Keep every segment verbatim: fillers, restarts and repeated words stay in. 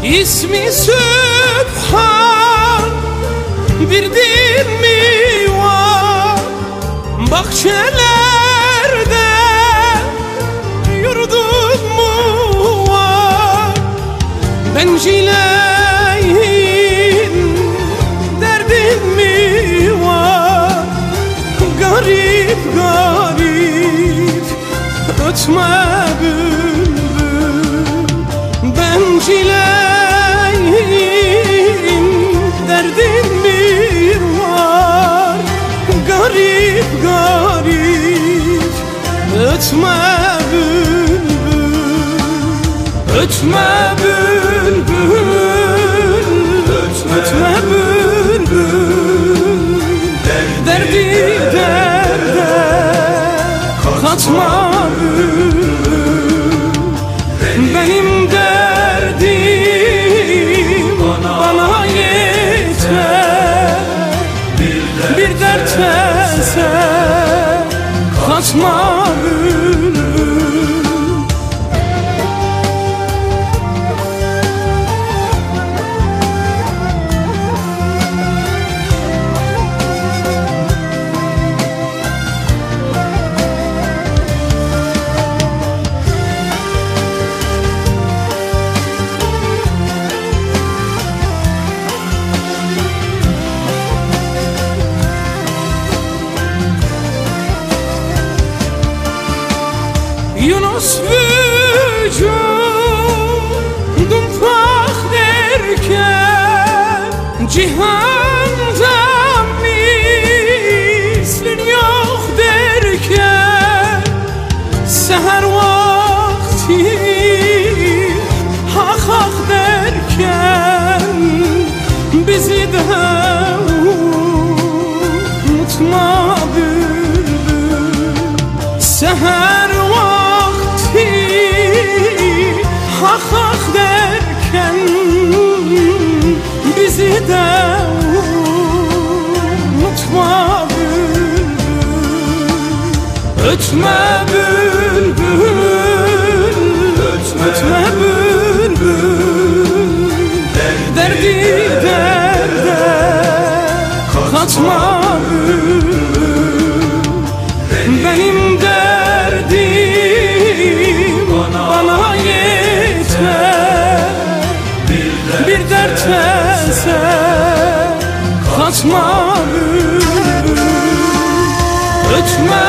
İsmi Sübhan bir din mi var? Bahçelerde yurdun mu var? Bencileyin derdin mi var? Garip garip ötme bülbül. Bencileyin derdin mi var? Garip garip ötme bülbül. Ötme bülbül, ötme bülbül. Derdi derde katma bülbül. Benim derdim bana yeter, bir dert eser katma bülbül. Yunus vücudum fah derken cihanda mislin yok derken seher vakti hak hak derken bizi de unutma bülbül. Seher hak hak derken bizi de unutma bülbül. Ötme bülbül, ötme bülbül. Derdi derde katma bülbül. Benim derdim bana yeter, bir dert eser katma bülbül. Ötme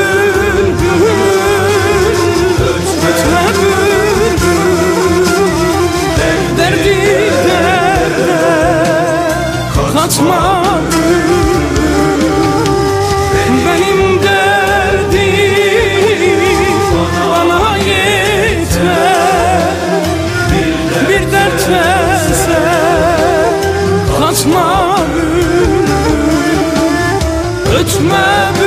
bülbül, ötme bülbül. Derdi derde katma bülbül. Benim derdim bana yeter, bir dert eser katma bülbül. Ötme